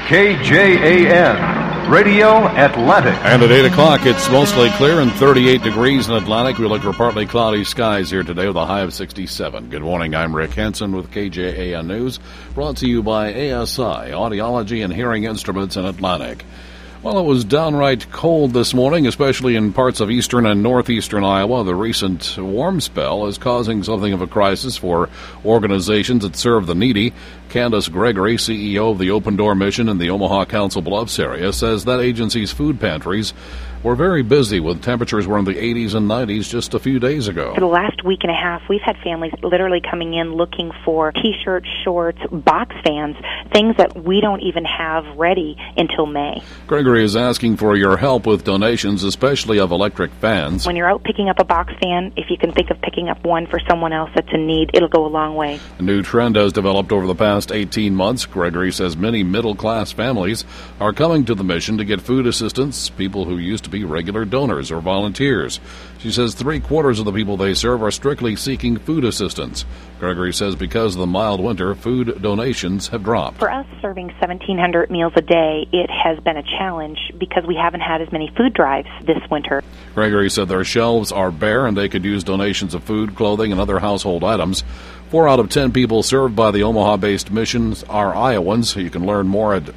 KJAN, Radio Atlantic. And at 8 o'clock, it's mostly clear and 38 degrees in Atlantic. We look for partly cloudy skies here today with a high of 67. Good morning, I'm Rick Henson with KJAN News, brought to you by ASI, Audiology and Hearing Instruments in Atlantic. Well, it was downright cold this morning, especially in parts of eastern and northeastern Iowa. The recent warm spell is causing something of a crisis for organizations that serve the needy. Candace Gregory, CEO of the Open Door Mission in the Omaha Council Bluffs area, says that agency's food pantries were very busy with temperatures were in the 80s and 90s just a few days ago. For the last week and a half, we've had families literally coming in looking for T-shirts, shorts, box fans, things that we don't even have ready until May. Gregory is asking for your help with donations, especially of electric fans. When you're out picking up a box fan, if you can think of picking up one for someone else that's in need, it'll go a long way. A new trend has developed over the past 18 months. Gregory says many middle-class families are coming to the mission to get food assistance, people who used to be regular donors or volunteers. She says 3/4 of the people they serve are strictly seeking food assistance. Gregory says because of the mild winter, food donations have dropped. For us, serving 1,700 meals a day, it has been a challenge because we haven't had as many food drives this winter. Gregory said their shelves are bare and they could use donations of food, clothing, and other household items. 4 out of 10 people served by the Omaha-based missions are Iowans. You can learn more at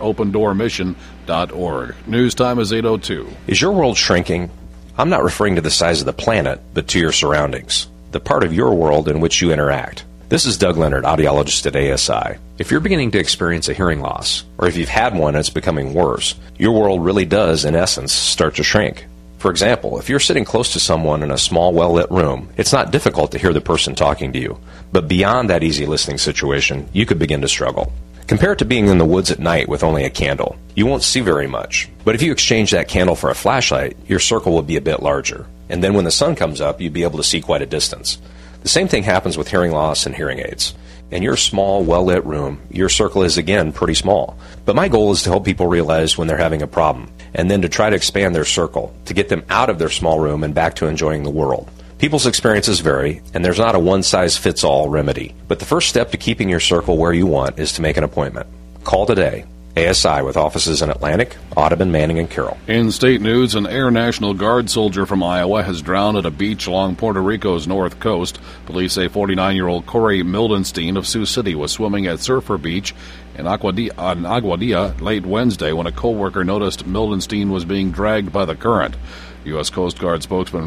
opendoormission.org. News time is 8:02. Is your world shrinking? I'm not referring to the size of the planet, but to your surroundings, the part of your world in which you interact. This is Doug Leonard, audiologist at ASI. If you're beginning to experience a hearing loss, or if you've had one and it's becoming worse, your world really does, in essence, start to shrink. For example, if you're sitting close to someone in a small, well-lit room, it's not difficult to hear the person talking to you. But beyond that easy listening situation, you could begin to struggle. Compare it to being in the woods at night with only a candle. You won't see very much. But if you exchange that candle for a flashlight, your circle will be a bit larger. And then when the sun comes up, you'll be able to see quite a distance. The same thing happens with hearing loss and hearing aids. In your small, well-lit room, your circle is again pretty small. But my goal is to help people realize when they're having a problem, and then to try to expand their circle, to get them out of their small room and back to enjoying the world. People's experiences vary, and there's not a one-size-fits-all remedy. But the first step to keeping your circle where you want is to make an appointment. Call today. ASI with offices in Atlantic, Audubon, Manning, and Carroll. In state news, an Air National Guard soldier from Iowa has drowned at a beach along Puerto Rico's north coast. Police say 49-year-old Corey Mildenstein of Sioux City was swimming at Surfer Beach in Aguadilla late Wednesday when a co-worker noticed Mildenstein was being dragged by the current. U.S. Coast Guard spokesman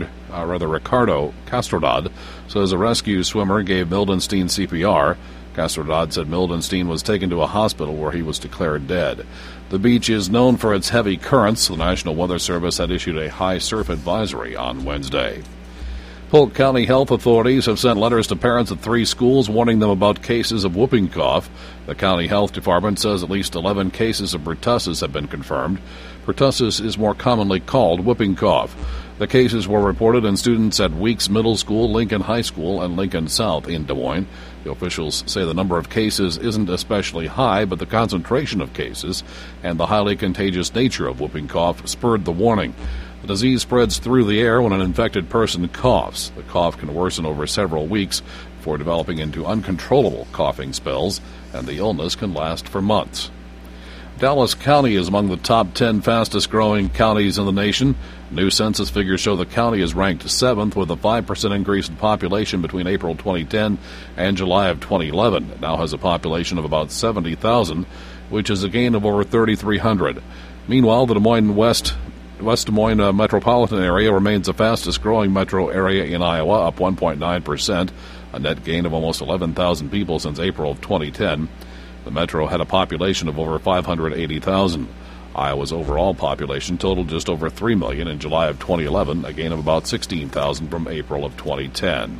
Ricardo Castrodad says a rescue swimmer gave Mildenstein CPR. Castrodad said Mildenstein was taken to a hospital where he was declared dead. The beach is known for its heavy currents. The National Weather Service had issued a high surf advisory on Wednesday. Polk County health authorities have sent letters to parents at 3 schools warning them about cases of whooping cough. The county health department says at least 11 cases of pertussis have been confirmed. Pertussis is more commonly called whooping cough. The cases were reported in students at Weeks Middle School, Lincoln High School, and Lincoln South in Des Moines. The officials say the number of cases isn't especially high, but the concentration of cases and the highly contagious nature of whooping cough spurred the warning. The disease spreads through the air when an infected person coughs. The cough can worsen over several weeks before developing into uncontrollable coughing spells, and the illness can last for months. Dallas County is among the top 10 fastest-growing counties in the nation. New census figures show the county is ranked 7th with a 5% increase in population between April 2010 and July of 2011. It now has a population of about 70,000, which is a gain of over 3,300. Meanwhile, the Des Moines West Des Moines metropolitan area remains the fastest-growing metro area in Iowa, up 1.9%, a net gain of almost 11,000 people since April of 2010. The metro had a population of over 580,000. Iowa's overall population totaled just over 3 million in July of 2011, a gain of about 16,000 from April of 2010.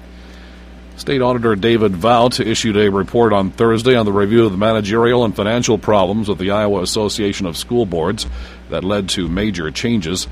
State Auditor David Vout issued a report on Thursday on the review of the managerial and financial problems with the Iowa Association of School Boards that led to major changes.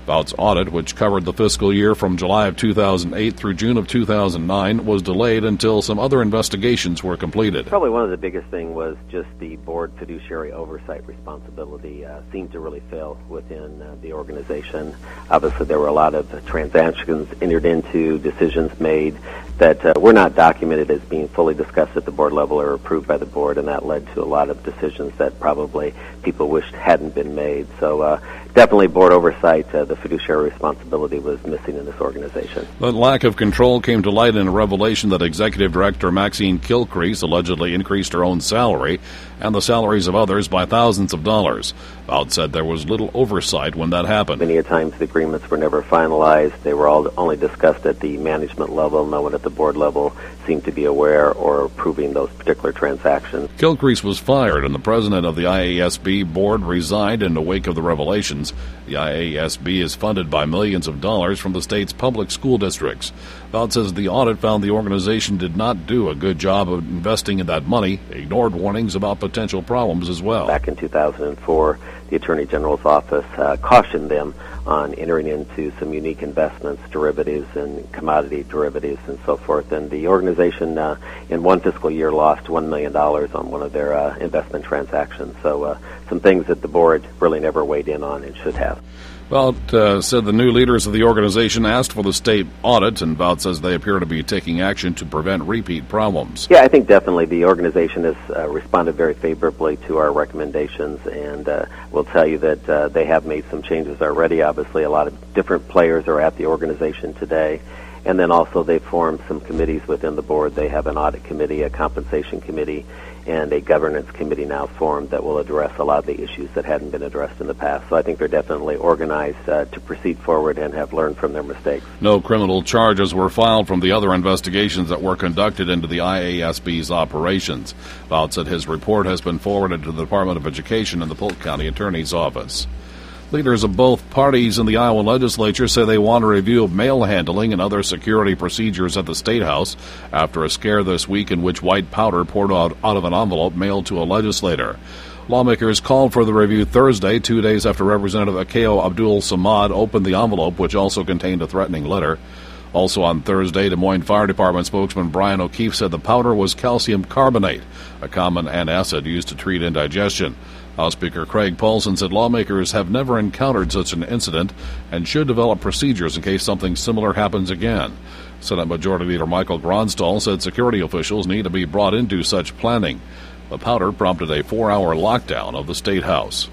Vought's audit, which covered the fiscal year from July of 2008 through June of 2009, was delayed until some other investigations were completed. Probably one of the biggest things was just the board fiduciary oversight responsibility seemed to really fail within the organization. Obviously, there were a lot of transactions entered into, decisions made that were not documented as being fully discussed at the board level or approved by the board, and that led to a lot of decisions that probably people wished hadn't been made. So definitely board oversight, the fiduciary responsibility was missing in this organization. That lack of control came to light in a revelation that Executive Director Maxine Kilcrease allegedly increased her own salary and the salaries of others by thousands of dollars. Vought said there was little oversight when that happened. Many a times the agreements were never finalized. They were all only discussed at the management level. No one at the board level seemed to be aware or approving those particular transactions. Kilcrease was fired, and the president of the IASB board resigned in the wake of the revelations. The IASB is funded by millions of dollars from the state's public school districts. Vought says the audit found the organization did not do a good job of investing in that money, ignored warnings about potential problems as well. Back in 2004, the Attorney General's office cautioned them on entering into some unique investments, derivatives and commodity derivatives and so forth. And the organization in one fiscal year lost $1 million on one of their investment transactions. So some things that the board really never weighed in on and should have. Vought said the new leaders of the organization asked for the state audit, and Vought says they appear to be taking action to prevent repeat problems. Yeah, I think definitely the organization has responded very favorably to our recommendations, and we'll tell you that they have made some changes already. Obviously, a lot of different players are at the organization today. And then also they formed some committees within the board. They have an audit committee, a compensation committee, and a governance committee now formed that will address a lot of the issues that hadn't been addressed in the past. So I think they're definitely organized to proceed forward and have learned from their mistakes. No criminal charges were filed from the other investigations that were conducted into the IASB's operations. Vought said his report has been forwarded to the Department of Education and the Polk County Attorney's Office. Leaders of both parties in the Iowa legislature say they want a review of mail handling and other security procedures at the State House after a scare this week in which white powder poured out of an envelope mailed to a legislator. Lawmakers called for the review Thursday, 2 days after Representative Akeo Abdul Samad opened the envelope, which also contained a threatening letter. Also on Thursday, Des Moines Fire Department spokesman Brian O'Keefe said the powder was calcium carbonate, a common antacid used to treat indigestion. House Speaker Craig Paulson said lawmakers have never encountered such an incident and should develop procedures in case something similar happens again. Senate Majority Leader Michael Gronstal said security officials need to be brought into such planning. The powder prompted a 4-hour lockdown of the State House.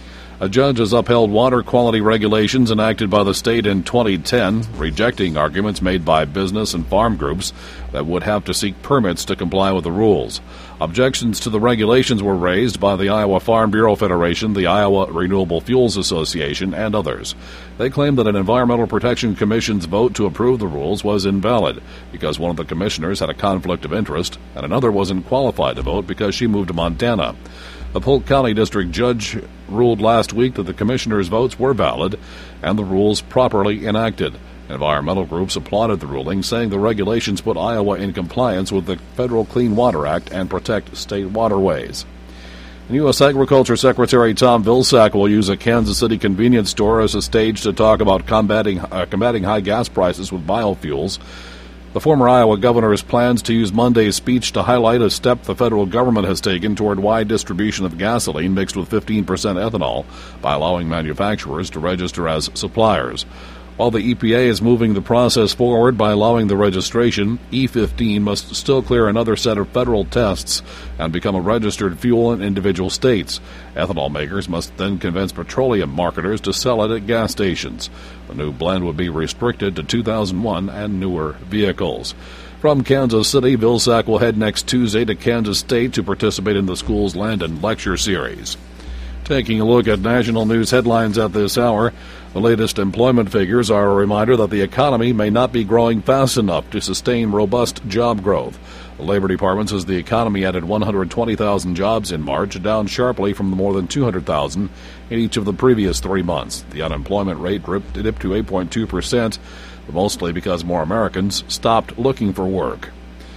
A judge has upheld water quality regulations enacted by the state in 2010, rejecting arguments made by business and farm groups that would have to seek permits to comply with the rules. Objections to the regulations were raised by the Iowa Farm Bureau Federation, the Iowa Renewable Fuels Association, and others. They claim that an Environmental Protection Commission's vote to approve the rules was invalid because one of the commissioners had a conflict of interest and another wasn't qualified to vote because she moved to Montana. The Polk County District Judge ruled last week that the commissioners' votes were valid and the rules properly enacted. Environmental groups applauded the ruling, saying the regulations put Iowa in compliance with the Federal Clean Water Act and protect state waterways. And U.S. Agriculture Secretary Tom Vilsack will use a Kansas City convenience store as a stage to talk about combating high gas prices with biofuels. The former Iowa governor's plans to use Monday's speech to highlight a step the federal government has taken toward wide distribution of gasoline mixed with 15% ethanol by allowing manufacturers to register as suppliers. While the EPA is moving the process forward by allowing the registration, E15 must still clear another set of federal tests and become a registered fuel in individual states. Ethanol makers must then convince petroleum marketers to sell it at gas stations. The new blend would be restricted to 2001 and newer vehicles. From Kansas City, Vilsack will head next Tuesday to Kansas State to participate in the school's Landon Lecture Series. Taking a look at national news headlines at this hour, the latest employment figures are a reminder that the economy may not be growing fast enough to sustain robust job growth. The Labor Department says the economy added 120,000 jobs in March, down sharply from the more than 200,000 in each of the previous 3 months. The unemployment rate dipped to 8.2%, mostly because more Americans stopped looking for work.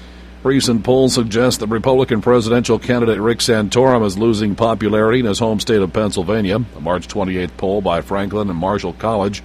Recent polls suggest that Republican presidential candidate Rick Santorum is losing popularity in his home state of Pennsylvania. A March 28th poll by Franklin and Marshall College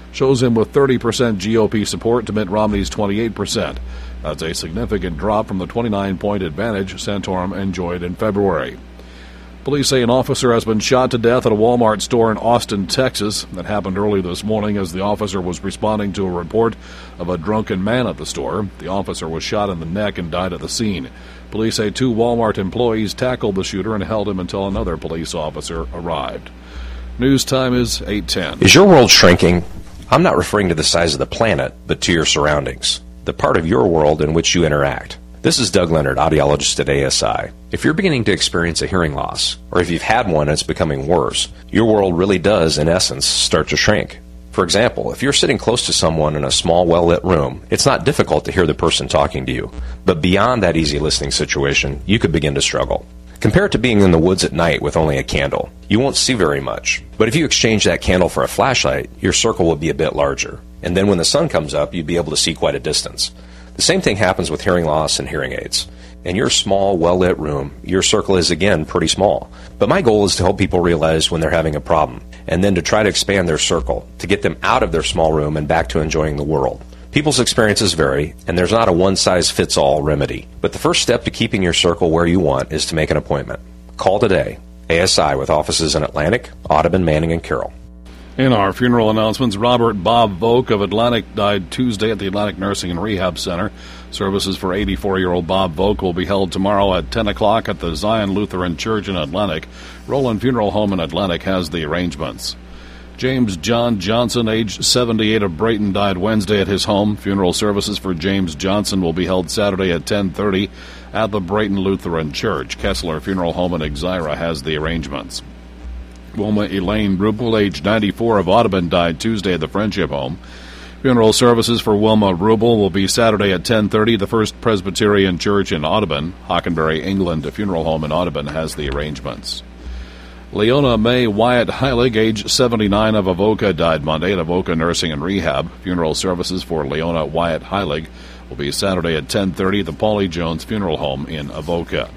shows him with 30% GOP support to Mitt Romney's 28%. That's a significant drop from the 29-point advantage Santorum enjoyed in February. Police say an officer has been shot to death at a Walmart store in Austin, Texas. That happened early this morning as the officer was responding to a report of a drunken man at the store. The officer was shot in the neck and died at the scene. Police say 2 Walmart employees tackled the shooter and held him until another police officer arrived. News time is 8:10. Is your world shrinking? I'm not referring to the size of the planet, but to your surroundings, the part of your world in which you interact. This is Doug Leonard, audiologist at ASI. If you're beginning to experience a hearing loss, or if you've had one and it's becoming worse, your world really does, in essence, start to shrink. For example, if you're sitting close to someone in a small, well-lit room, it's not difficult to hear the person talking to you. But beyond that easy listening situation, you could begin to struggle. Compare it to being in the woods at night with only a candle. You won't see very much. But if you exchange that candle for a flashlight, your circle will be a bit larger. And then when the sun comes up, you'd be able to see quite a distance. The same thing happens with hearing loss and hearing aids. In your small, well-lit room, your circle is again pretty small. But my goal is to help people realize when they're having a problem, and then to try to expand their circle, to get them out of their small room and back to enjoying the world. People's experiences vary, and there's not a one-size-fits-all remedy. But the first step to keeping your circle where you want is to make an appointment. Call today. ASI with offices in Atlantic, Audubon, Manning, and Carroll. In our funeral announcements, Robert Bob Volk of Atlantic died Tuesday at the Atlantic Nursing and Rehab Center. Services for 84-year-old Bob Volk will be held tomorrow at 10 o'clock at the Zion Lutheran Church in Atlantic. Roland Funeral Home in Atlantic has the arrangements. James John Johnson, age 78, of Brayton, died Wednesday at his home. Funeral services for James Johnson will be held Saturday at 10:30 at the Brayton Lutheran Church. Kessler Funeral Home in Exira has the arrangements. Wilma Elaine Rubel, age 94, of Audubon, died Tuesday at the Friendship Home. Funeral services for Wilma Rubel will be Saturday at 10:30 at the First Presbyterian Church in Audubon. Hockenberry, England, a funeral home in Audubon, has the arrangements. Leona Mae Wyatt Heilig, age 79, of Avoca, died Monday at Avoca Nursing and Rehab. Funeral services for Leona Wyatt Heilig will be Saturday at 10:30 at the Paulie Jones Funeral Home in Avoca.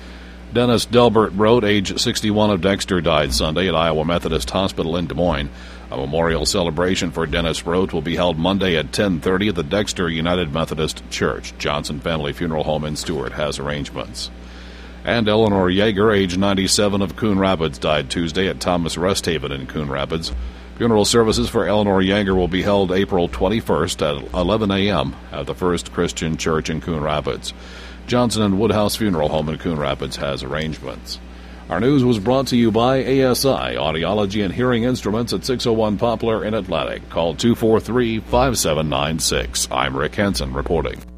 Dennis Delbert Road, age 61, of Dexter, died Sunday at Iowa Methodist Hospital in Des Moines. A memorial celebration for Dennis Road will be held Monday at 10:30 at the Dexter United Methodist Church. Johnson Family Funeral Home in Stewart has arrangements. And Eleanor Yeager, age 97, of Coon Rapids, died Tuesday at Thomas Resthaven in Coon Rapids. Funeral services for Eleanor Yeager will be held April 21st at 11 a.m. at the First Christian Church in Coon Rapids. Johnson and Woodhouse Funeral Home in Coon Rapids has arrangements. Our news was brought to you by ASI, Audiology and Hearing Instruments at 601 Poplar in Atlantic. Call 243-5796. I'm Rick Henson reporting.